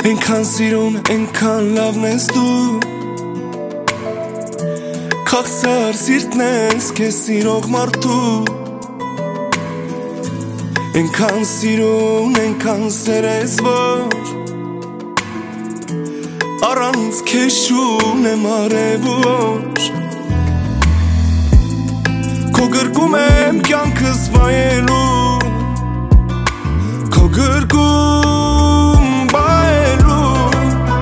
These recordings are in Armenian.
Այնքան սիրուն, այնքան լավն ես դու Քաղցր սիրտն ես քեզ սիրող մարդու Այնքան սիրուն, այնքան սեր ես որ Առանց քեզ չունեմ արևոր Քո գրկում եմ կյանքս վայելու Քո գրկում բայելու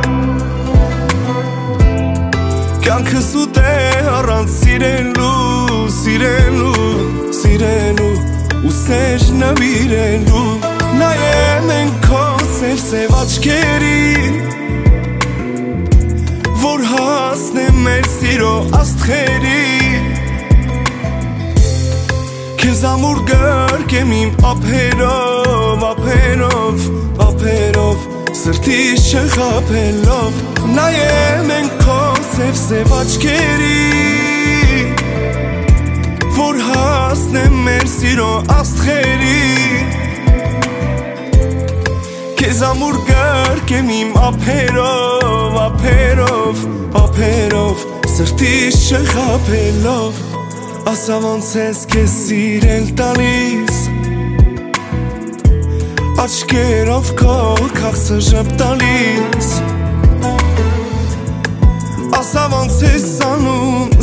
Կյանքս ուտ է առանց սիրելու ու սեր նվիրելու Նայեմ են քո սև աչքերին Որ հասնեմ մեր սիրո աստղերին Քեզ ամուր գրկեմ իմ ափերով Սրտիս չխաբելով Նայեմ են քո սև աչքերին Որ հասնեմ մեր սիրո աստղերին Քեզ ամուր գրկեմ իմ ափերով Սրտիս չխաբելով Ասա ոնց ես քեզ սիրել տալիս Աչքերով քո քաղցը ժպտալիս Ասա ոնց ես անում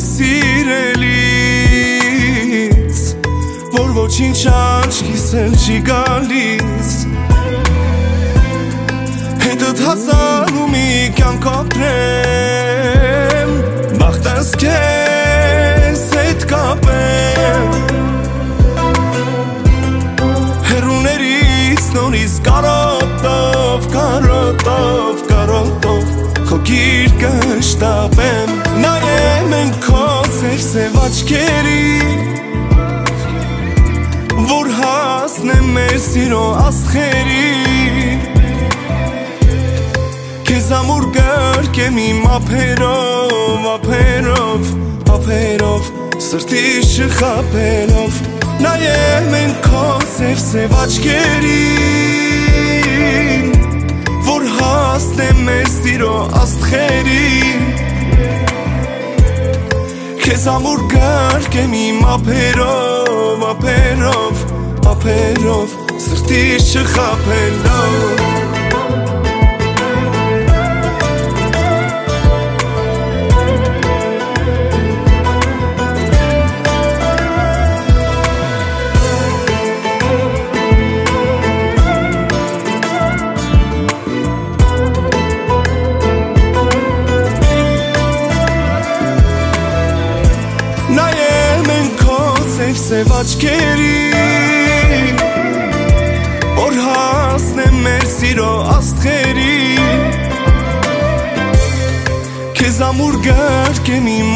սիրելիս Որ ոչինչ աչքիս էլ չի գալիս Հետդ հասանում մի կյանք ապրեմ Բախտս քեզ հետ կապեմ Հեռուներից նորից կարոտով Քո գիրկը շտապեմ Նայեմ են քո սև աչքերին Որ հասնեմ մեր սիրո աստղերին Քեզ ամուր գրկեմ իմ ափերով Սրտիս չխաբելով Նայեմ են քո սև աչքերին Որ հասնեմ մեր սիրո աստղերին Քեզ ամուր գրկեմ իմ ափերով Սրտիս չխաբելով Նայեմ են քո սև աչքերին Որ հասնեմ մեր սիրո աստղերին Քեզ ամուր գրկեմ իմ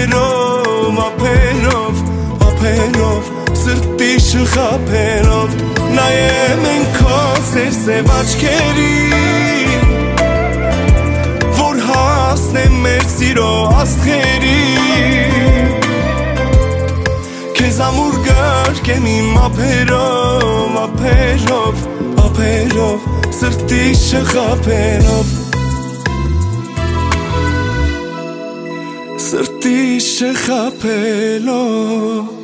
ափերով Սրտիս չխաբելով Նայեմ են քո սև աչքերին Որ հասնեմ մեր սիրո աստղերին Քեզ ամուր գրկեմ իմ ափերով Սրտիս չխաբելով Սրտիս չխաբելով